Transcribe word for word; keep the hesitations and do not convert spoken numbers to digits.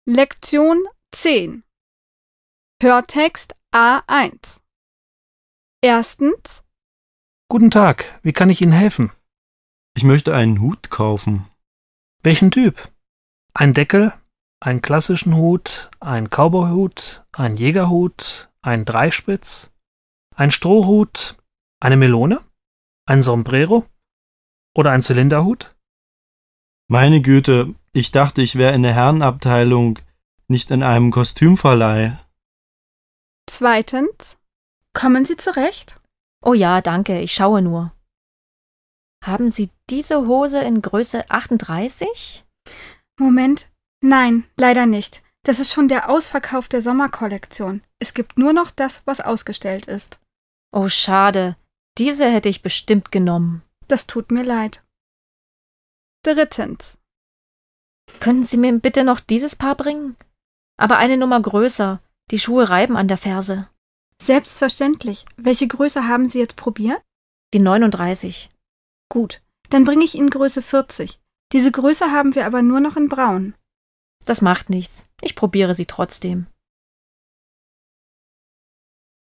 Lektion zehn. Hörtext A eins. Erstens. Guten Tag, wie kann ich Ihnen helfen? Ich möchte einen Hut kaufen. Welchen Typ? Ein Deckel, einen klassischen Hut, ein Cowboyhut, ein Jägerhut, ein Dreispitz, ein Strohhut, eine Melone, ein Sombrero oder ein Zylinderhut? Meine Güte, ich dachte, ich wäre in der Herrenabteilung, nicht in einem Kostümverleih. Zweitens. Kommen Sie zurecht? Oh ja, danke, ich schaue nur. Haben Sie diese Hose in Größe achtunddreißig? Moment. Nein, leider nicht. Das ist schon der Ausverkauf der Sommerkollektion. Es gibt nur noch das, was ausgestellt ist. Oh, schade. Diese hätte ich bestimmt genommen. Das tut mir leid. Drittens. Könnten Sie mir bitte noch dieses Paar bringen? Aber eine Nummer größer. Die Schuhe reiben an der Ferse. Selbstverständlich. Welche Größe haben Sie jetzt probiert? Die neununddreißig. Gut, dann bringe ich Ihnen Größe vierzig. Diese Größe haben wir aber nur noch in Braun. Das macht nichts. Ich probiere sie trotzdem.